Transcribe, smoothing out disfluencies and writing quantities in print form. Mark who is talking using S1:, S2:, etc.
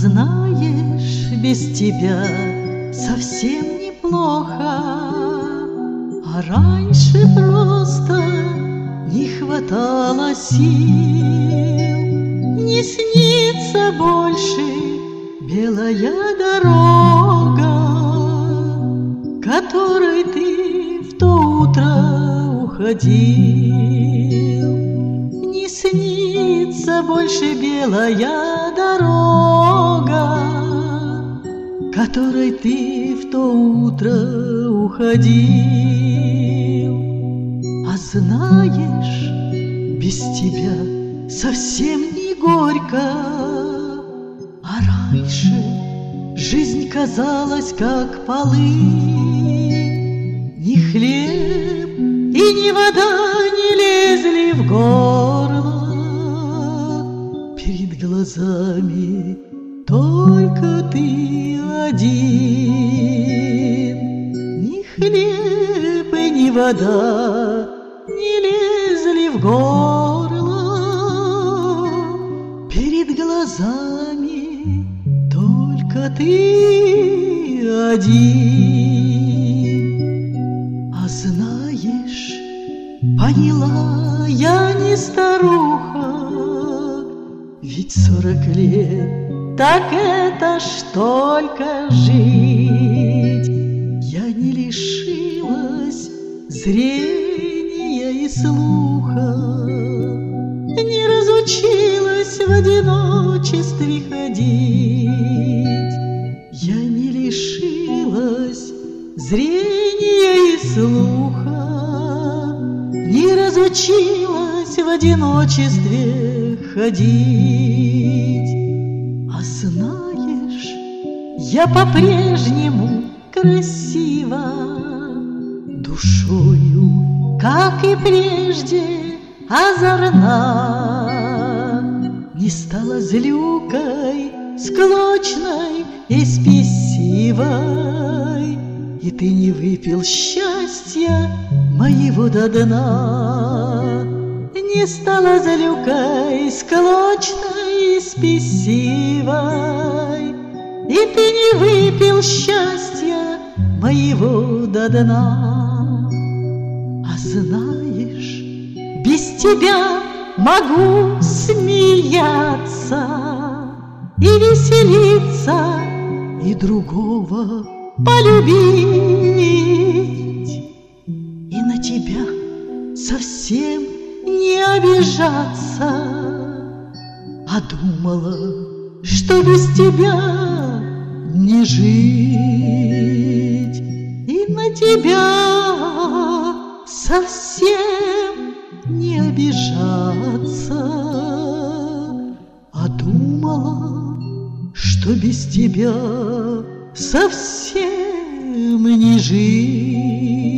S1: знаешь, без тебя совсем неплохо, а раньше просто не хватало сил. Не снится больше белая дорога, которой ты в то утро уходил. Не снится больше белая дорога, которой ты в то утро уходил. А знаешь, без тебя совсем не горько, а раньше жизнь казалась как полынь. Ни хлеб и ни вода не лезли в горло, перед глазами только ты один. Ни хлеб и ни вода не лезли в горло, перед глазами только ты один. А знаешь, поняла я не старуха, ведь 40 лет так это ж только жить. Я не лишилась зрения и слуха, не разучилась в одиночестве ходить. Я не лишилась зрения и слуха, не разучилась в одиночестве ходить. А знаешь, я по-прежнему красива, душою, как и прежде, озорна. Не стала злюкой, склочной и спесивой, и ты не выпил счастья моего до дна. Не стала злюкой, склочной и спесивой, и ты не выпил счастья моего до дна. А знаешь, без тебя могу смеяться и веселиться, и другого полюбить, и на тебя совсем не обижаться. А думала, что без тебя не жить, и на тебя совсем не обижаться. А думала, что без тебя совсем не жить.